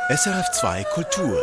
SRF 2 Kultur.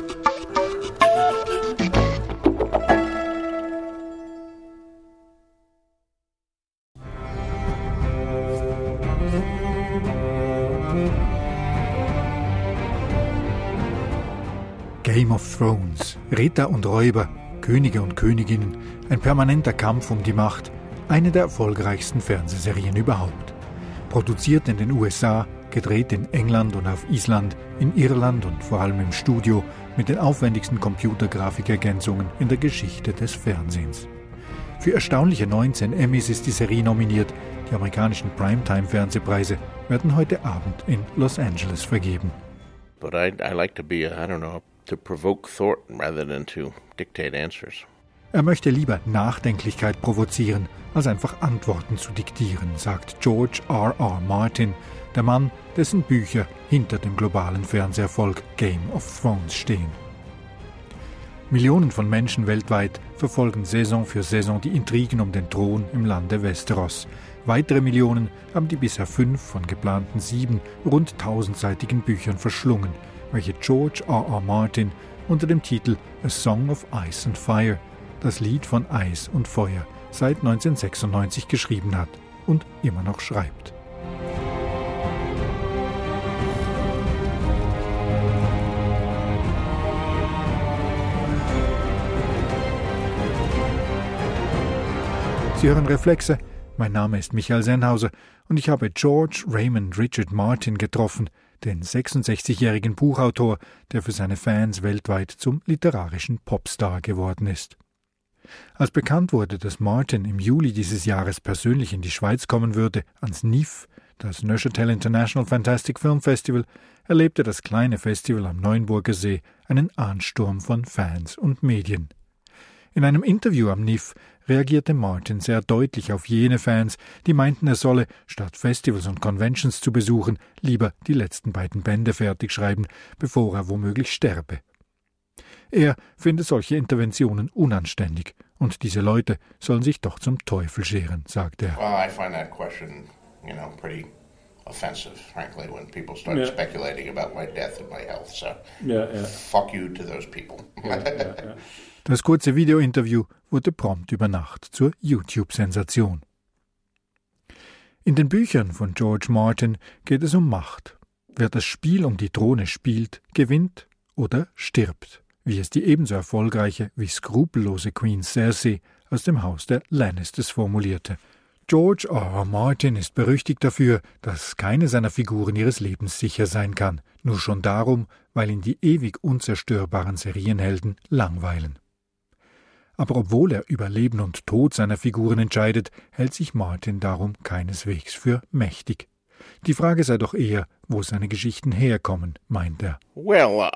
Game of Thrones, Ritter und Räuber, Könige und Königinnen, ein permanenter Kampf um die Macht, eine der erfolgreichsten Fernsehserien überhaupt. Produziert in den USA, gedreht in England und auf Island, in Irland und vor allem im Studio mit den aufwendigsten Computergrafikergänzungen in der Geschichte des Fernsehens. Für erstaunliche 19 Emmys ist die Serie nominiert. Die amerikanischen Primetime-Fernsehpreise werden heute Abend in Los Angeles vergeben. But I like to be, to provoke thought rather than to dictate answers. Er möchte lieber Nachdenklichkeit provozieren, als einfach Antworten zu diktieren, sagt George R.R. Martin, der Mann, dessen Bücher hinter dem globalen Fernseherfolg Game of Thrones stehen. Millionen von Menschen weltweit verfolgen Saison für Saison die Intrigen um den Thron im Lande Westeros. Weitere Millionen haben die bisher 5 von geplanten 7 rund 1000-seitigen Büchern verschlungen, welche George R.R. Martin unter dem Titel A Song of Ice and Fire, das Lied von Eis und Feuer, seit 1996 geschrieben hat und immer noch schreibt. Sie hören Reflexe. Mein Name ist Michael Sennhauser und ich habe George Raymond Richard Martin getroffen, den 66-jährigen Buchautor, der für seine Fans weltweit zum literarischen Popstar geworden ist. Als bekannt wurde, dass Martin im Juli dieses Jahres persönlich in die Schweiz kommen würde, ans NIF, das Neuchâtel International Fantastic Film Festival, erlebte das kleine Festival am Neuenburger See einen Ansturm von Fans und Medien. In einem Interview am NIF reagierte Martin sehr deutlich auf jene Fans, die meinten, er solle, statt Festivals und Conventions zu besuchen, lieber die letzten beiden Bände fertig schreiben, bevor er womöglich sterbe. Er finde solche Interventionen unanständig und diese Leute sollen sich doch zum Teufel scheren, sagt er. Well, I find that question, pretty offensive, frankly, when people start speculating about my death and my health. So, fuck you to those people. Das kurze Videointerview wurde prompt über Nacht zur YouTube-Sensation. In den Büchern von George Martin geht es um Macht. Wer das Spiel um die Throne spielt, gewinnt oder stirbt, wie es die ebenso erfolgreiche wie skrupellose Queen Cersei aus dem Haus der Lannisters formulierte. George R.R. Martin ist berüchtigt dafür, dass keine seiner Figuren ihres Lebens sicher sein kann, nur schon darum, weil ihn die ewig unzerstörbaren Serienhelden langweilen. Aber obwohl er über Leben und Tod seiner Figuren entscheidet, hält sich Martin darum keineswegs für mächtig. Die Frage sei doch eher, wo seine Geschichten herkommen, meint er. Well,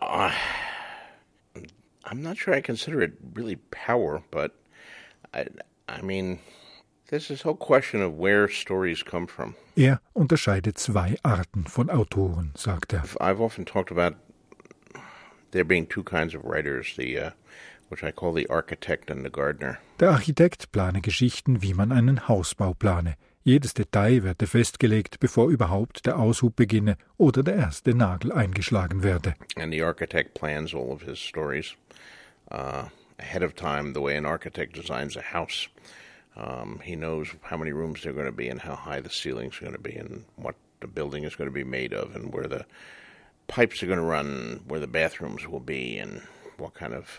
I'm not sure I consider it really power, but I mean, there's this whole question of where stories come from. Er unterscheidet 2 Arten von Autoren, sagt er. I've often talked about there being 2 kinds of writers, which I call the architect and the gardener. Der Architekt plane Geschichten, wie man einen Hausbau plane. Jedes Detail werde festgelegt, bevor überhaupt der Aushub beginne oder der erste Nagel eingeschlagen werde. And the architect plans all of his stories ahead of time, the way an architect designs a house. He knows how many rooms there are going to be and how high the ceilings are going to be and what the building is going to be made of and where the pipes are going to run, where the bathrooms will be and what kind of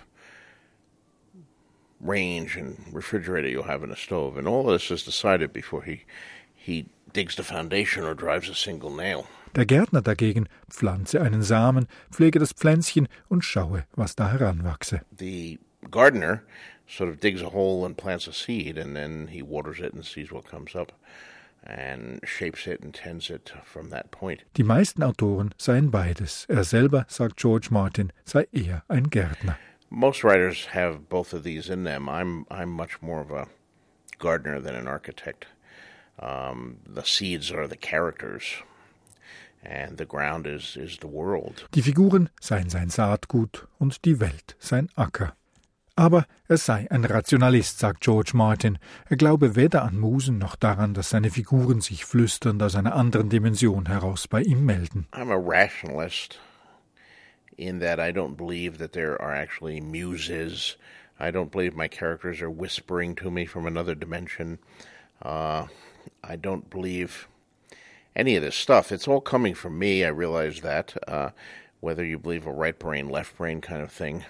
range and refrigerator you'll have in a stove. And all this is decided before he digs the foundation or drives a single nail. Der Gärtner dagegen pflanze einen Samen, pflege das Pflänzchen und schaue, was da heranwachse. The gardener sort of digs a hole and plants a seed, and then he waters it and sees what comes up and shapes it and tends it from that point. Die meisten Autoren seien beides. Er selber, sagt George Martin, sei eher ein Gärtner. Most writers have both of these in them. I'm much more of a gardener than an architect. The seeds are the characters. And the ground is the world. Die Figuren seien sein Saatgut und die Welt sein Acker. Aber er sei ein Rationalist, sagt George Martin. Er glaube weder an Musen noch daran, dass seine Figuren sich flüsternd aus einer anderen Dimension heraus bei ihm melden. I'm a rationalist in that I don't believe that there are actually muses. I don't believe my characters are whispering to me from another dimension. I don't believe any of this stuff. It's all coming from me. I realize that. Whether you believe a right brain, left brain kind of thing,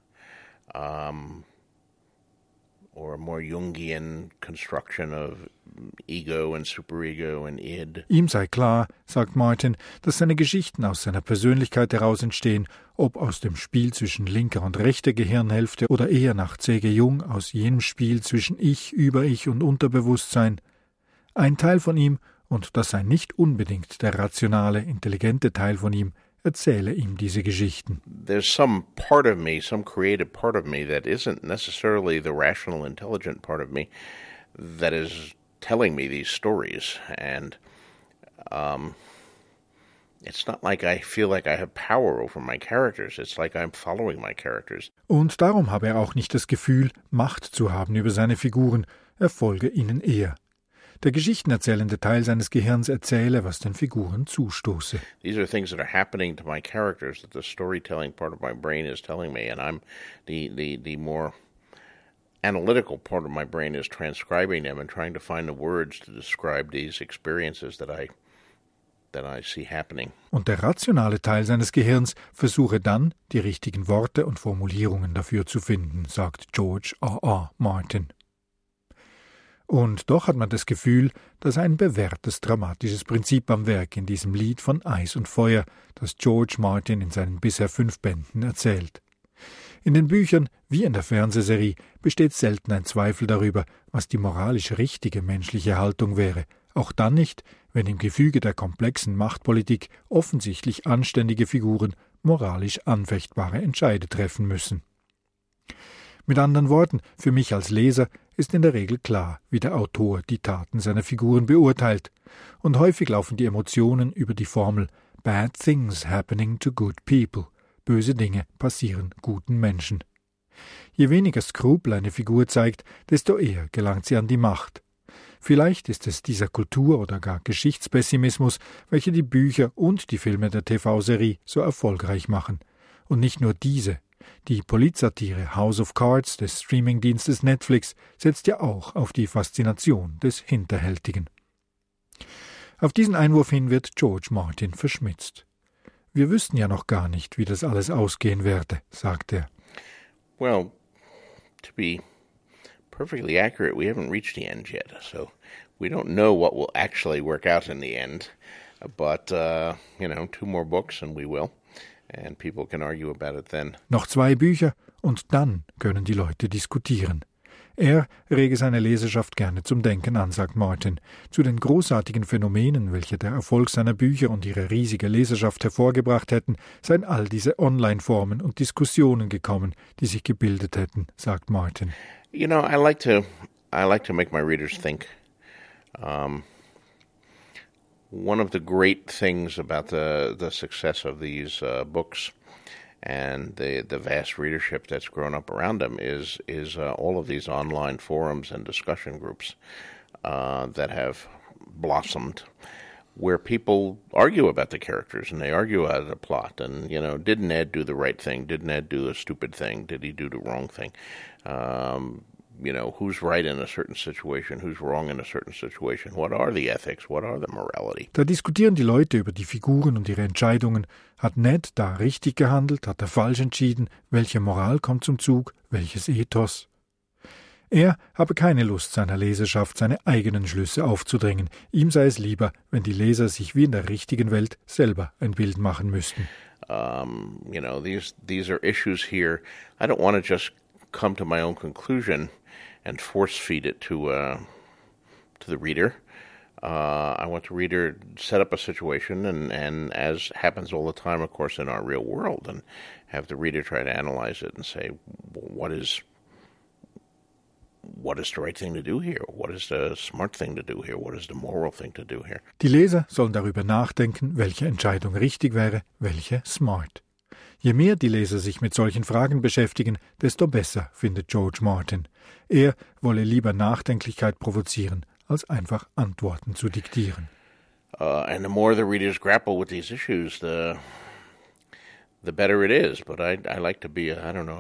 or a more Jungian construction of ego and superego and id. Ihm sei klar, sagt Martin, dass seine Geschichten aus seiner Persönlichkeit heraus entstehen, ob aus dem Spiel zwischen linker und rechter Gehirnhälfte oder eher nach C.G. Jung aus jenem Spiel zwischen Ich, Über-Ich und Unterbewusstsein. Ein Teil von ihm, und das sei nicht unbedingt der rationale, intelligente Teil von ihm, erzähle ihm diese Geschichten. There's some part of me, some creative part of me that isn't necessarily the rational, intelligent part of me that is telling me these stories. And it's not like I feel like I have power over my characters. It's like I'm following my characters. Und darum habe er auch nicht das Gefühl, Macht zu haben über seine Figuren. Er folge ihnen eher. Der geschichtenerzählende Teil seines Gehirns erzähle, was den Figuren zustoße. These are things that are happening to my characters that the storytelling part of my brain is telling me, and I'm the more analytical part of my brain is transcribing them and trying to find the words to describe these experiences that I see happening. Und der rationale Teil seines Gehirns versuche dann, die richtigen Worte und Formulierungen dafür zu finden, sagt George R.R. Martin. Und doch hat man das Gefühl, dass ein bewährtes dramatisches Prinzip am Werk in diesem Lied von Eis und Feuer, das George Martin in seinen bisher 5 Bänden erzählt. In den Büchern, wie in der Fernsehserie, besteht selten ein Zweifel darüber, was die moralisch richtige menschliche Haltung wäre, auch dann nicht, wenn im Gefüge der komplexen Machtpolitik offensichtlich anständige Figuren moralisch anfechtbare Entscheide treffen müssen. Mit anderen Worten, für mich als Leser ist in der Regel klar, wie der Autor die Taten seiner Figuren beurteilt, und häufig laufen die Emotionen über die Formel Bad things happening to good people. Böse Dinge passieren guten Menschen. Je weniger Skrupel eine Figur zeigt, desto eher gelangt sie an die Macht. Vielleicht ist es dieser Kultur- oder gar Geschichtspessimismus, welche die Bücher und die Filme der TV-Serie so erfolgreich machen. Und nicht nur diese. Die Politsatire House of Cards des Streamingdienstes Netflix setzt ja auch auf die Faszination des Hinterhältigen. Auf diesen Einwurf hin wird George Martin verschmitzt. Wir wüssten ja noch gar nicht, wie das alles ausgehen werde, sagt er. Well, to be perfectly accurate, we haven't reached the end yet, so we don't know what will actually work out in the end. But, 2 more books and we will. And people can argue about it then. Noch 2 Bücher und dann können die Leute diskutieren. Er rege seine Leserschaft gerne zum Denken an, sagt Martin. Zu den großartigen Phänomenen, welche der Erfolg seiner Bücher und ihre riesige Leserschaft hervorgebracht hätten, seien all diese Online-Formen und Diskussionen gekommen, die sich gebildet hätten, sagt Martin. I like to make my readers think. One of the great things about the success of these books and the vast readership that's grown up around them is all of these online forums and discussion groups that have blossomed, where people argue about the characters and they argue about the plot. And did Ned do the right thing? Did Ned do a stupid thing? Did he do the wrong thing? Who's right in a certain situation, who's wrong in a certain situation, what are the ethics, what are the morality? Da diskutieren die Leute über die Figuren und ihre Entscheidungen. Hat Ned da richtig gehandelt, hat er falsch entschieden, welche Moral kommt zum Zug, welches Ethos? Er habe keine Lust, seiner Leserschaft seine eigenen Schlüsse aufzudrängen. Ihm sei es lieber, wenn die Leser sich wie in der richtigen Welt selber ein Bild machen müssten. These are issues here. I don't want to just come to my own conclusion and force feed it to the reader. I want the reader set up a situation and as happens all the time, of course, in our real world, and have the reader try to analyze it and say, what is the right thing to do here? What is the smart thing to do here? What is the moral thing to do here? Die Leser sollen darüber nachdenken, welche Entscheidung richtig wäre, welche smart. Je mehr die Leser sich mit solchen Fragen beschäftigen, desto besser, findet George Martin. Er wolle lieber Nachdenklichkeit provozieren, als einfach Antworten zu diktieren. And the more the readers grapple with these issues, the the better it is. But I like to be,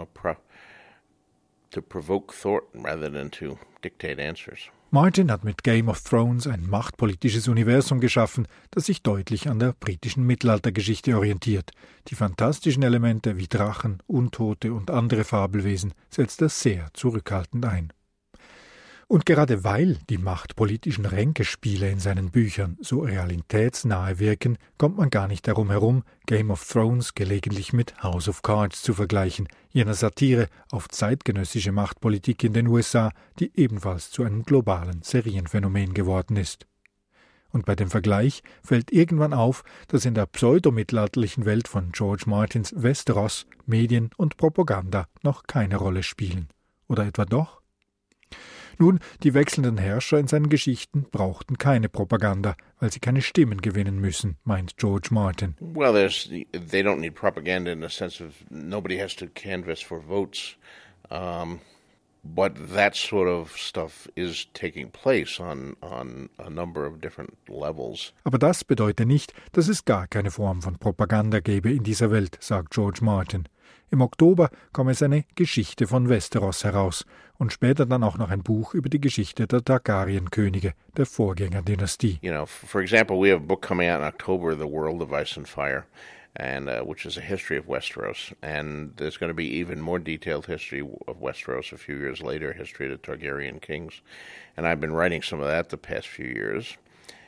to provoke thought rather than to dictate answers. Martin hat mit Game of Thrones ein machtpolitisches Universum geschaffen, das sich deutlich an der britischen Mittelaltergeschichte orientiert. Die fantastischen Elemente wie Drachen, Untote und andere Fabelwesen setzt er sehr zurückhaltend ein. Und gerade weil die machtpolitischen Ränkespiele in seinen Büchern so realitätsnahe wirken, kommt man gar nicht darum herum, Game of Thrones gelegentlich mit House of Cards zu vergleichen, jener Satire auf zeitgenössische Machtpolitik in den USA, die ebenfalls zu einem globalen Serienphänomen geworden ist. Und bei dem Vergleich fällt irgendwann auf, dass in der pseudomittelalterlichen Welt von George Martins Westeros Medien und Propaganda noch keine Rolle spielen. Oder etwa doch? Nun, die wechselnden Herrscher in seinen Geschichten brauchten keine Propaganda, weil sie keine Stimmen gewinnen müssen, meint George Martin. Well, they don't need propaganda in the sense of nobody has to canvass for votes. But that sort of stuff is taking place on a number of different levels. Aber das bedeutet nicht, dass es gar keine Form von Propaganda gäbe in dieser Welt, sagt George Martin. Im Oktober komme seine Geschichte von Westeros heraus und später dann auch noch ein Buch über die Geschichte der Targaryen-Könige, der Vorgängerdynastie. You know, for example, we have a book coming out in October, The World of Ice and Fire, and which is a history of Westeros. And there's going to be even more detailed history of Westeros a few years later, history of the Targaryen kings. And I've been writing some of that the past few years.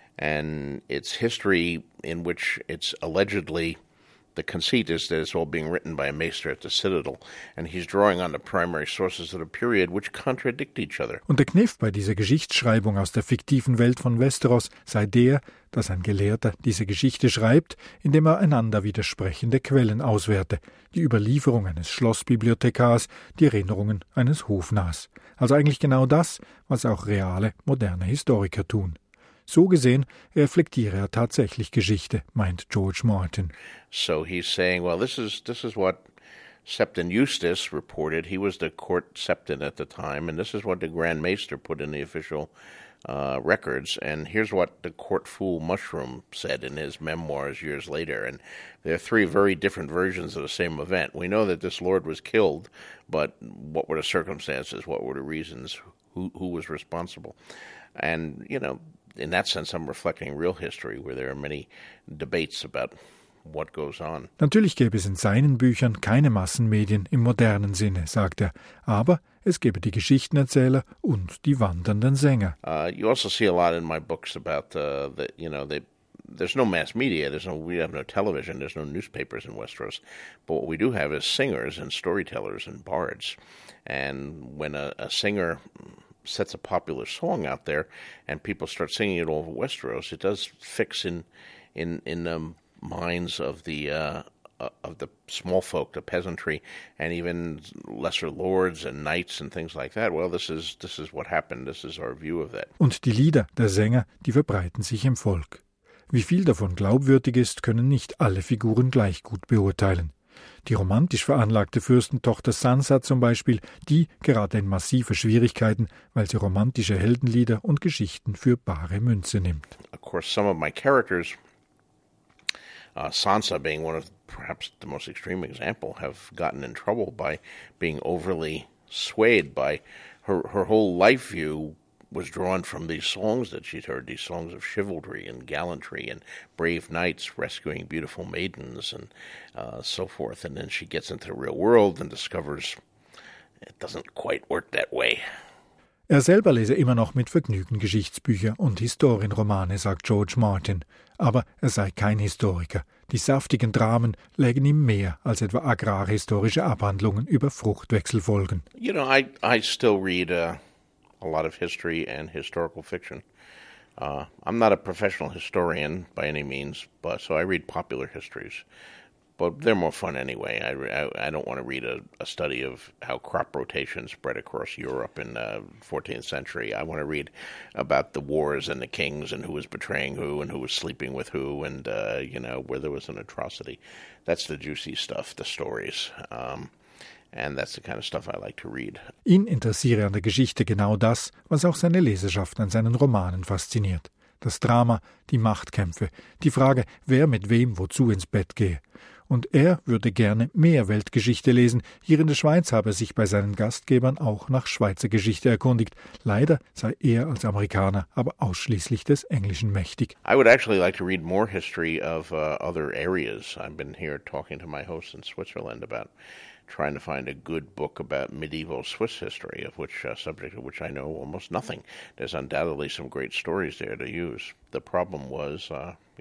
And it's history in which it's allegedly, the conceit is that it's all being written by a maester at the Citadel, and he's drawing on the primary sources of the period which contradict each other. Und der Kniff bei dieser Geschichtsschreibung aus der fiktiven Welt von Westeros sei der, dass ein Gelehrter diese Geschichte schreibt, indem er einander widersprechende Quellen auswerte, die Überlieferung eines Schlossbibliothekars, die Erinnerungen eines Hofnarrs. Also eigentlich genau das, was auch reale, moderne Historiker tun. So gesehen reflektiere er tatsächlich Geschichte, meint George Martin. So he's saying, well, this is what Septon Eustace reported. He was the court septon at the time, and this is what the Grand Maester put in the official records. And here's what the court fool Mushroom said in his memoirs years later. And there are three very different versions of the same event. We know that this lord was killed, but what were the circumstances? What were the reasons? Who was responsible? And, you know, in that sense, I'm reflecting real history, where there are many debates about what goes on. Natürlich gäbe es in seinen Büchern keine Massenmedien im modernen Sinne, sagt er, aber es gäbe die Geschichtenerzähler und die wandernden Sänger. You also see a lot in my books about there's no mass media, we have no television, there's no newspapers in Westeros, but what we do have is singers and storytellers and bards. And when a singer sets a popular song out there and people start singing it all over Westeros, it does fix in the minds of the small folk, the peasantry, and even lesser lords and knights and things like that. Well, this is what happened. This is our view of that. Und die Lieder der Sänger, die verbreiten sich im Volk. Wie viel davon glaubwürdig ist, können nicht alle Figuren gleich gut beurteilen. Die romantisch veranlagte Fürstentochter Sansa zum Beispiel, die gerate in massive Schwierigkeiten, weil sie romantische Heldenlieder und Geschichten für bare Münze nimmt. Of course, some of my characters, Sansa being one of perhaps the most extreme example, have gotten in trouble by being overly swayed by her whole life view was drawn from these songs that she'd heard, these songs of chivalry and gallantry and brave knights rescuing beautiful maidens and so forth. And then she gets into the real world and discovers it doesn't quite work that way. Er selber lese immer noch mit Vergnügen Geschichtsbücher und Historienromane, sagt George Martin. Aber er sei kein Historiker. Die saftigen Dramen lägen ihm mehr als etwa agrarhistorische Abhandlungen über Fruchtwechselfolgen. You know, I still read a lot of history and historical fiction. I'm not a professional historian by any means, but so I read popular histories. But they're more fun anyway. I don't want to read a study of how crop rotation spread across Europe in the 14th century. I want to read about the wars and the kings and who was betraying who and who was sleeping with who and, where there was an atrocity. That's the juicy stuff, the stories. And that's the kind of stuff I like to read. Ihn interessiere an der Geschichte genau das, was auch seine Leserschaft an seinen Romanen fasziniert. Das Drama, die Machtkämpfe, die Frage, wer mit wem wozu ins Bett gehe. und er würde gerne mehr Weltgeschichte lesen. Hier in der Schweiz habe er sich bei seinen Gastgebern auch nach Schweizer Geschichte erkundigt. Leider sei er als Amerikaner aber ausschließlich des Englischen mächtig. I would actually like to read more history of other areas. I've been here talking to my host in Switzerland about trying to find a good book about medieval Swiss history, of which subject of which I know almost nothing. There's undoubtedly some great stories there to use. The problem was,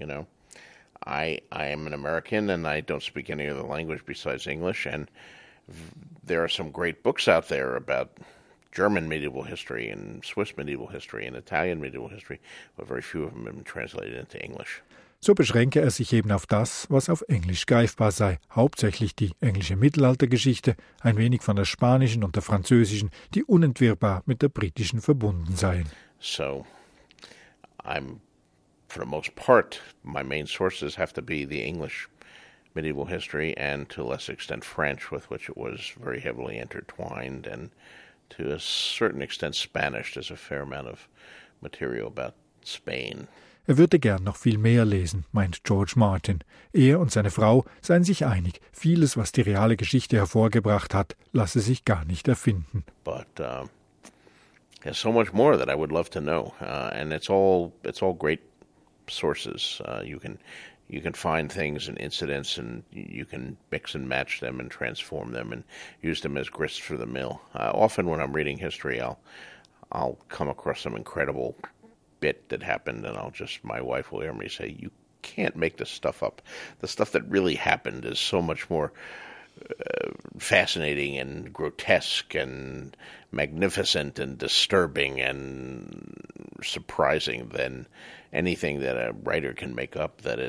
I am an American and I don't speak any other language besides English, and there are some great books out there about German medieval history and Swiss medieval history and Italian medieval history, but very few of them have been translated into English. So beschränke er sich eben auf das, was auf Englisch greifbar sei, hauptsächlich die englische Mittelaltergeschichte, ein wenig von der spanischen und der französischen, die unentwirrbar mit der britischen verbunden seien. So, for the most part, my main sources have to be the English medieval history and to a lesser extent French, with which it was very heavily intertwined, and to a certain extent Spanish. There's a fair amount of material about Spain. Er würde gern noch viel mehr lesen, meint George Martin. Er und seine Frau seien sich einig, vieles, was die reale Geschichte hervorgebracht hat, lasse sich gar nicht erfinden. But there's so much more that I would love to know, and it's all great sources. You can find things and incidents, and you can mix and match them and transform them and use them as grist for the mill. Often when I'm reading history, I'll come across some incredible bit that happened, and my wife will hear me say, "You can't make this stuff up. The stuff that really happened is so much more fascinating and grotesque and magnificent and disturbing and surprising than anything that a writer can make up, that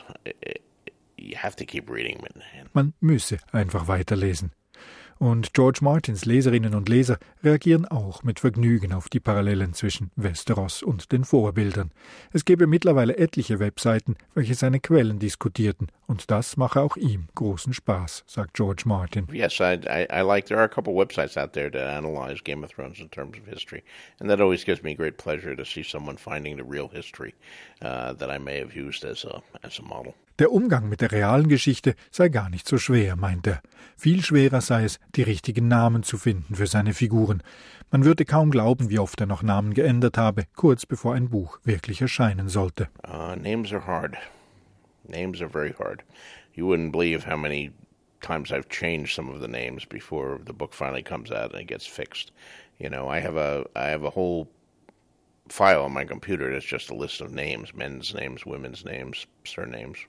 you have to keep reading." Man müsse einfach weiterlesen. Und George Martins Leserinnen und Leser reagieren auch mit Vergnügen auf die Parallelen zwischen Westeros und den Vorbildern. Es gäbe mittlerweile etliche Webseiten, welche seine Quellen diskutierten, und das mache auch ihm großen Spaß, sagt George Martin. Yes, I like, there are a couple websites out there that analyze Game of Thrones in terms of history, and that always gives me great pleasure to see someone finding the real history that I may have used as a model. Der Umgang mit der realen Geschichte sei gar nicht so schwer, meint er. Viel schwerer sei es, die richtigen Namen zu finden für seine Figuren. Man würde kaum glauben, wie oft er noch Namen geändert habe, kurz bevor ein Buch wirklich erscheinen sollte. Names are hard. Names are very hard. You wouldn't believe how many times I've changed some of the names before the book finally comes out and it gets fixed. You know, I have a whole file on my computer that's just a list of names, men's names, women's names, surnames.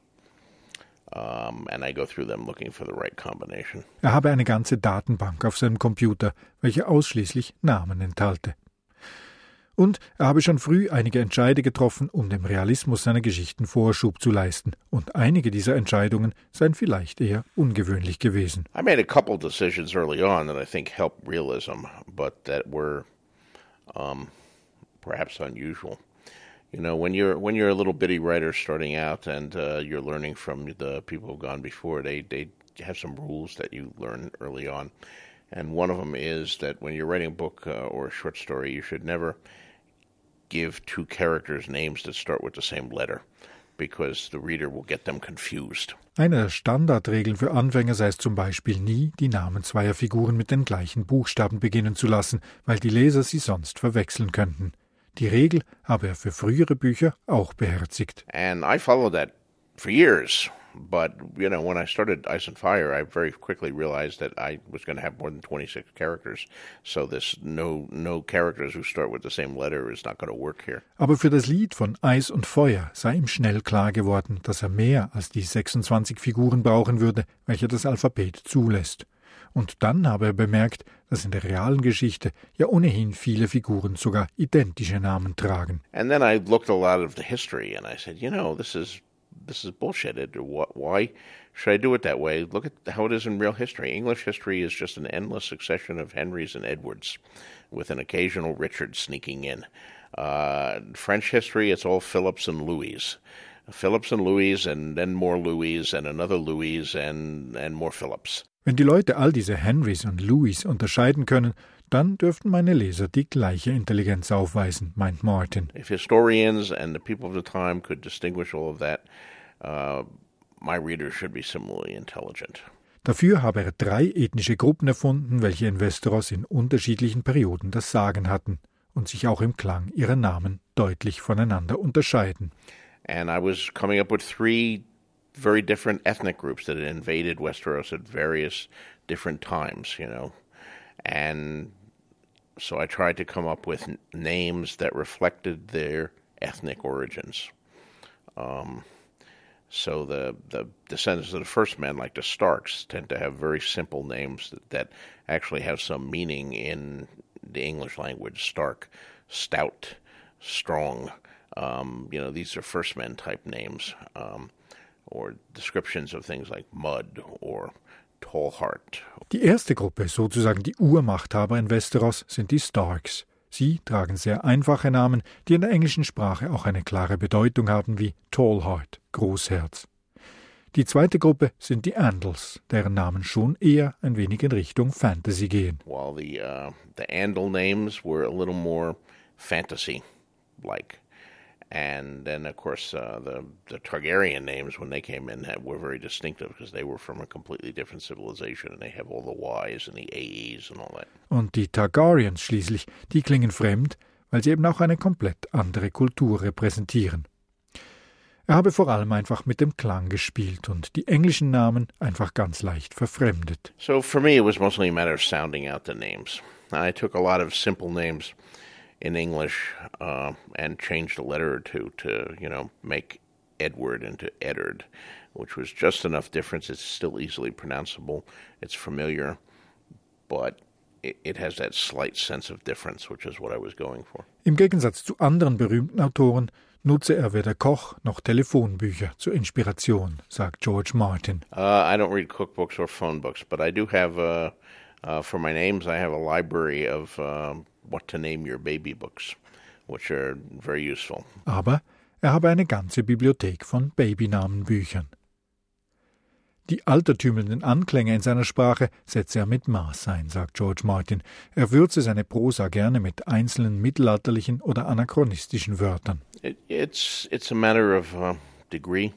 And I go through them looking for the right combination. Er habe eine ganze Datenbank auf seinem Computer, welche ausschließlich Namen enthalte. Und er habe schon früh einige Entscheide getroffen, um dem Realismus seiner Geschichten Vorschub zu leisten. Und einige dieser Entscheidungen seien vielleicht eher ungewöhnlich gewesen. I made a couple decisions early on that I think helped realism, but that were perhaps unusual. You know, when you're a little bitty writer starting out and you're learning from the people who've gone before, they have some rules that you learn early on. And one of them is that when you're writing a book or a short story, you should never give two characters names that start with the same letter, because the reader will get them confused. Eine der Standardregeln für Anfänger sei es zum Beispiel nie, die Namen zweier Figuren mit den gleichen Buchstaben beginnen zu lassen, weil die Leser sie sonst verwechseln könnten. Die Regel habe er für frühere Bücher auch beherzigt. And I followed that for years, but you know, when I started Ice and Fire, I very quickly realized that I was going to have more than 26 characters, so this no characters who start with the same letter is not going to work here. Aber für das Lied von Eis und Feuer sei ihm schnell klar geworden, dass er mehr als die 26 Figuren brauchen würde, welche das Alphabet zulässt. Und dann habe er bemerkt, dass in der realen Geschichte ja ohnehin viele Figuren sogar identische Namen tragen. And then I looked a lot of the history and I said, you know, this is bullshit. Why should I do it that way? Look at how it is in real history. English history is just an endless succession of Henrys and Edwards, with an occasional Richard sneaking in. French history, it's all Philips and Louis. Philips and Louis, and then more Louis, and another Louis, and more Philips. Wenn die Leute all diese Henrys und Louis unterscheiden können, dann dürften meine Leser die gleiche Intelligenz aufweisen, meint Martin. If historians and the people of the time could distinguish all of that, my readers should be similarly intelligent. Dafür habe er 3 ethnische Gruppen erfunden, welche in Westeros in unterschiedlichen Perioden das Sagen hatten und sich auch im Klang ihrer Namen deutlich voneinander unterscheiden. And I was coming up with 3 very different ethnic groups that had invaded Westeros at various different times, And so I tried to come up with names that reflected their ethnic origins. So the descendants of the first men, like the Starks, tend to have very simple names that actually have some meaning in the English language. Stark, stout, strong. These are first men type names, or descriptions of things like mud or tall heart. Die erste Gruppe, sozusagen die Urmachthaber in Westeros, sind die Starks. Sie tragen sehr einfache Namen, die in der englischen Sprache auch eine klare Bedeutung haben, wie Tall Heart, Großherz. Die zweite Gruppe sind die Andals, deren Namen schon eher ein wenig in Richtung Fantasy gehen. While the Andal names were a little more fantasy-like. And then, of course, the Targaryen names, when they came in, were very distinctive because they were from a completely different civilization and they have all the Ys and the A's and all that. Und die Targaryens schließlich, die klingen fremd, weil sie eben auch eine komplett andere Kultur repräsentieren. Er habe vor allem einfach mit dem Klang gespielt und die englischen Namen einfach ganz leicht verfremdet. So for me, it was mostly a matter of sounding out the names. I took a lot of simple names in English and changed a letter or two to, make Edward into Eddard, which was just enough difference. It's still easily pronounceable. It's familiar, but it has that slight sense of difference, which is what I was going for. Im Gegensatz zu anderen berühmten Autoren nutze er weder Koch- noch Telefonbücher zur Inspiration, sagt George Martin. I don't read cookbooks or phone books, but I do have, for my names, I have a library of what to name your baby books, which are very useful. Aber er habe eine ganze Bibliothek von Babynamenbüchern. Die altertümlichen Anklänge in seiner Sprache setze er mit Maß ein, sagt George Martin. Er würze seine Prosa gerne mit einzelnen mittelalterlichen oder anachronistischen Wörtern. It's a matter of degree.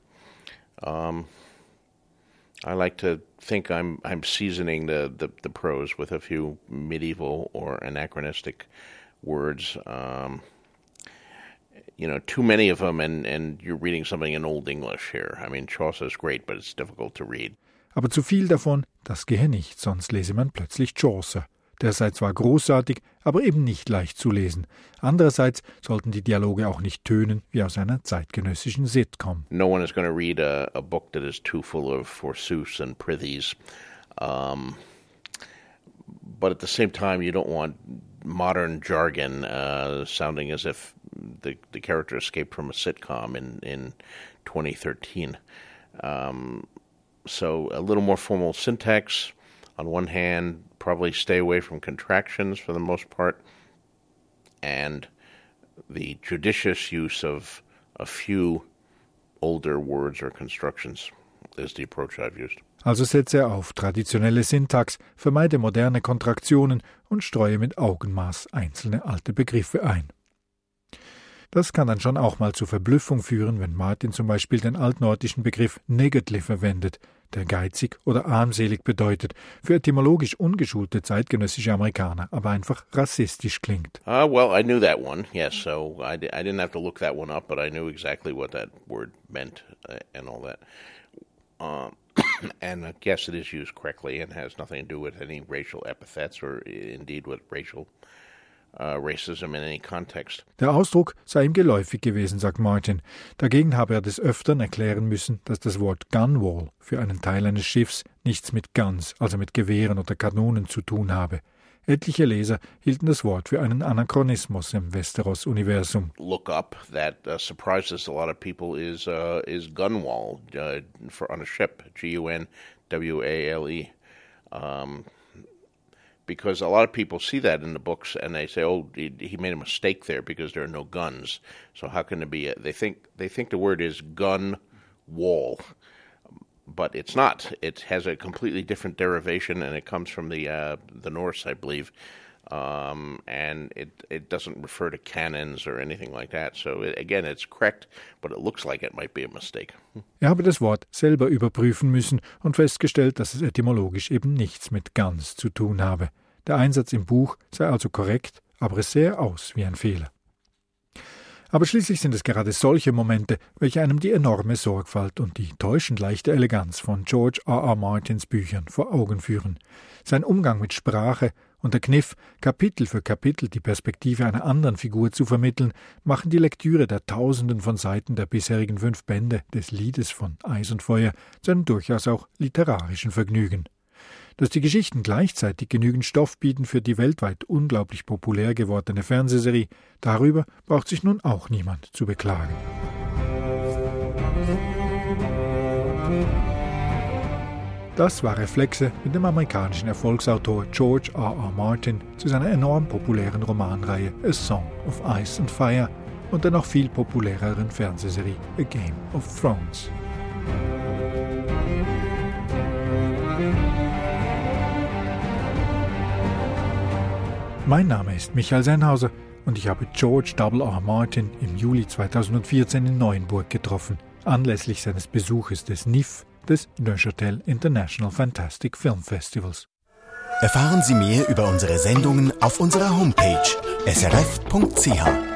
I like to think I'm seasoning the prose with a few medieval or anachronistic words. Too many of them, and you're reading something in Old English here. I mean, Chaucer's great, but it's difficult to read. Aber zu viel davon, das gehe nicht, sonst lese man plötzlich Chaucer. Der sei zwar großartig, aber eben nicht leicht zu lesen. Andererseits sollten die Dialoge auch nicht tönen wie aus einer zeitgenössischen Sitcom. No one is going to read a book that is too full of forsooths and prithys. But at the same time, you don't want modern jargon sounding as if the character escaped from a sitcom in 2013. So a little more formal syntax on one hand, probably stay away from contractions for the most part, and the judicious use of a few older words or constructions is the approach I've used. Also setze er auf traditionelle Syntax, vermeide moderne Kontraktionen und streue mit Augenmaß einzelne alte Begriffe ein. Das kann dann schon auch mal zu Verblüffung führen, wenn Martin zum Beispiel den altnordischen Begriff Niggardly verwendet, der geizig oder armselig bedeutet, für etymologisch ungeschulte zeitgenössische Amerikaner aber einfach rassistisch klingt. Well, I knew that one, yes, so I didn't have to look that one up, but I knew exactly what that word meant and all that. And yes, it is used correctly and has nothing to do with any racial epithets or indeed with racism in any context. Der Ausdruck sei ihm geläufig gewesen, sagt Martin. Dagegen habe er des Öfteren erklären müssen, dass das Wort Gunwale für einen Teil eines Schiffs nichts mit Guns, also mit Gewehren oder Kanonen zu tun habe. Etliche Leser hielten das Wort für einen Anachronismus im Westeros-Universum. Look up that surprises a lot of people is Gunwale on a ship, Gunwale. Because a lot of people see that in the books and they say, "Oh, he made a mistake there because there are no guns. So how can it be?" They think the word is gun wall, but it's not. It has a completely different derivation, and it comes from the Norse, I believe, and it doesn't refer to cannons or anything like that. So again, it's correct, but it looks like it might be a mistake. Er habe das Wort selber überprüfen müssen und festgestellt, dass es etymologisch eben nichts mit Gans zu tun habe. Der Einsatz im Buch sei also korrekt, aber es sähe aus wie ein Fehler. Aber schließlich sind es gerade solche Momente, welche einem die enorme Sorgfalt und die täuschend leichte Eleganz von George R.R. Martins Büchern vor Augen führen. Sein Umgang mit Sprache und der Kniff, Kapitel für Kapitel die Perspektive einer anderen Figur zu vermitteln, machen die Lektüre der Tausenden von Seiten der bisherigen 5 Bände des Liedes von Eis und Feuer zu einem durchaus auch literarischen Vergnügen. Dass die Geschichten gleichzeitig genügend Stoff bieten für die weltweit unglaublich populär gewordene Fernsehserie, darüber braucht sich nun auch niemand zu beklagen. Das war Reflexe mit dem amerikanischen Erfolgsautor George R.R. Martin zu seiner enorm populären Romanreihe A Song of Ice and Fire und der noch viel populäreren Fernsehserie A Game of Thrones. Mein Name ist Michael Sennhauser und ich habe George R.R. Martin im Juli 2014 in Neuenburg getroffen, anlässlich seines Besuches des NIF, des Neuchâtel International Fantastic Film Festivals. Erfahren Sie mehr über unsere Sendungen auf unserer Homepage srf.ch.